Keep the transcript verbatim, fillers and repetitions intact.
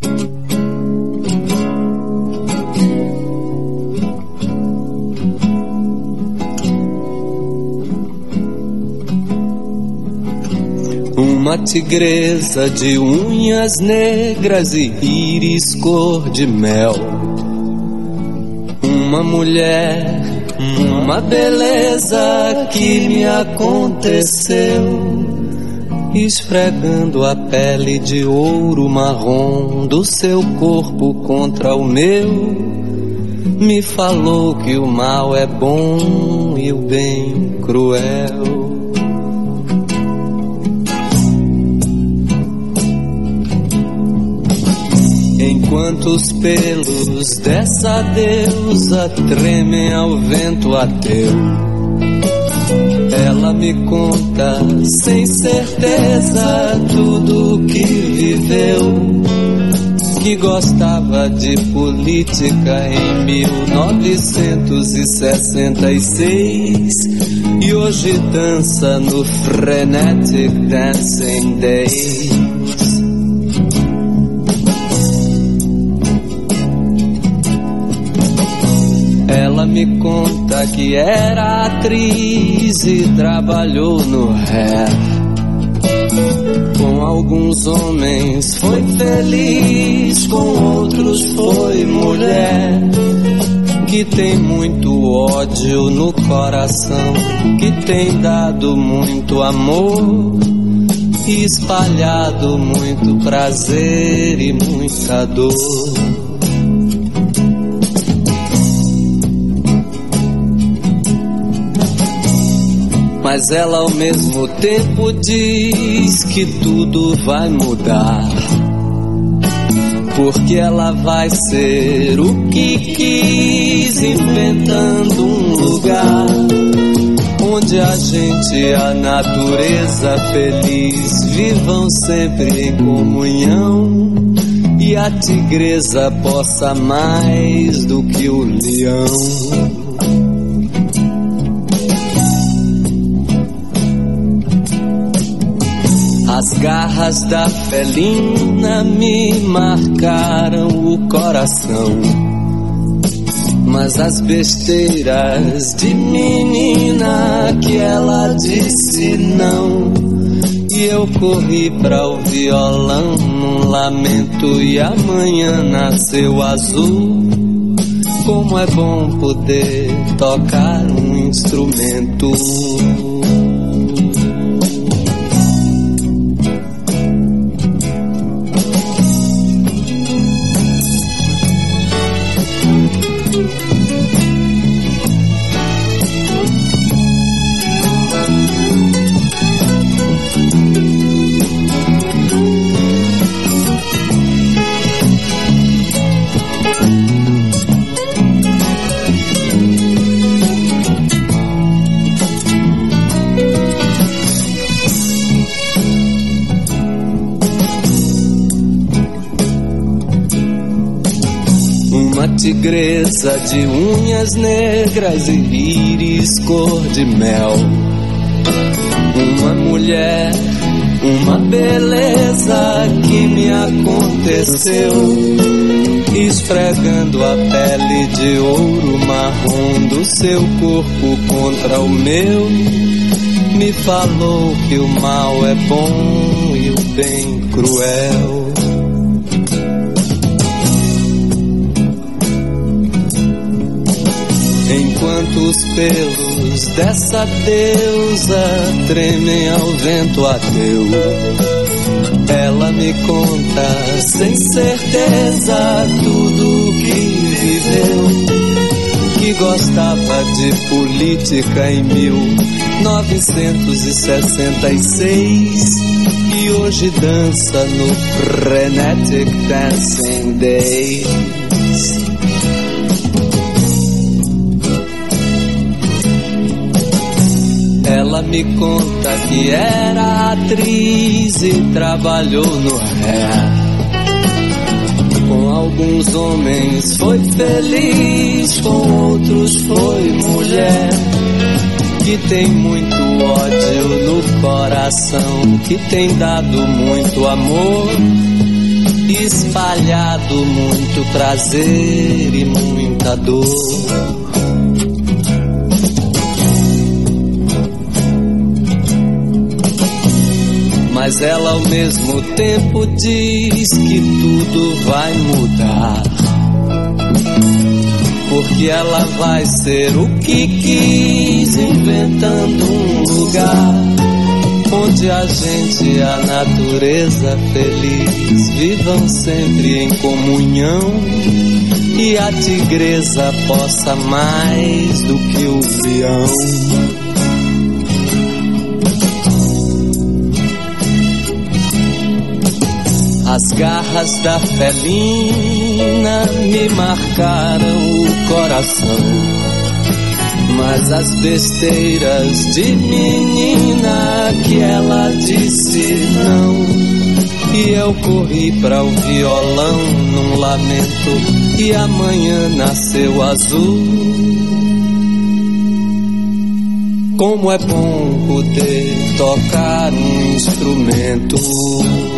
Uma tigresa de unhas negras e íris cor de mel. Uma mulher, uma beleza que me aconteceu, esfregando a pele de ouro marrom do seu corpo contra o meu, me falou que o mal é bom e o bem cruel. Enquanto os pelos dessa deusa tremem ao vento ateu, ela me conta sem certeza tudo que viveu, que gostava de política em mil novecentos e sessenta e seis e hoje dança no Frenetic Dancing Days. Ela me conta que era atriz e trabalhou no rap. Com alguns homens foi feliz, com outros foi mulher. Que tem muito ódio no coração, que tem dado muito amor e espalhado muito prazer e muita dor. Mas ela ao mesmo tempo diz que tudo vai mudar, porque ela vai ser o que quis, inventando um lugar onde a gente e a natureza feliz vivam sempre em comunhão, e a tigresa possa mais do que o leão. As garras da felina me marcaram o coração, mas as besteiras de menina que ela disse não, e eu corri pra o violão num lamento, e amanhã nasceu azul. Como é bom poder tocar um instrumento. Tigresa de unhas negras e íris cor de mel. Uma mulher, uma beleza que me aconteceu, esfregando a pele de ouro marrom do seu corpo contra o meu, me falou que o mal é bom e o bem cruel. Enquanto os pelos dessa deusa tremem ao vento ateu, ela me conta sem certeza tudo que viveu, que gostava de política em mil novecentos e sessenta e seis e hoje dança no Frenetic Dancing Days. Ela me conta que era atriz e trabalhou no rap. Com alguns homens foi feliz, com outros foi mulher. Que tem muito ódio no coração, que tem dado muito amor espalhado muito prazer e muita dor. Mas ela ao mesmo tempo diz que tudo vai mudar, porque ela vai ser o que quis, inventando um lugar onde a gente e a natureza feliz vivam sempre em comunhão, e a tigresa possa mais do que o leão. As garras da felina me marcaram o coração, mas as besteiras de menina que ela disse não, e eu corri pra o violão num lamento, e amanhã nasceu azul. Como é bom poder tocar um instrumento.